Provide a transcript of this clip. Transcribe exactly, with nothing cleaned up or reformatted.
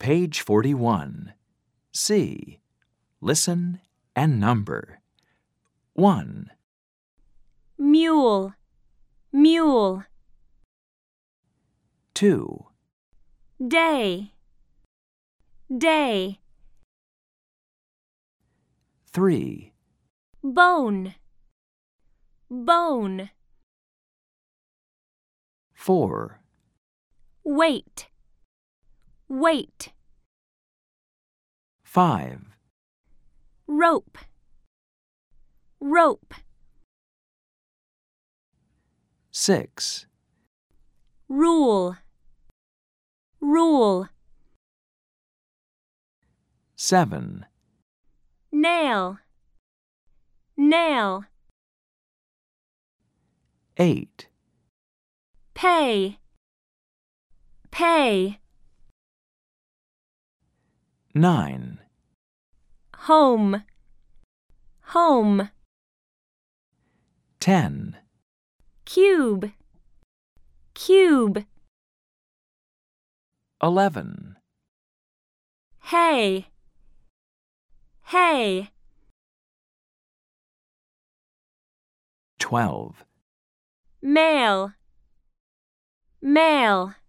Page forty-one. C. Listen and number. one, Mule, mule. two, Day, day. three, Bone, bone. four, Wait, wait. five, Rope, rope. six, Rule, rule. seven, Nail, nail. eight, Pay, pay. nine, Home, home. ten, Cube, cube. eleven, Hay, hay. twelve. Mail, mail.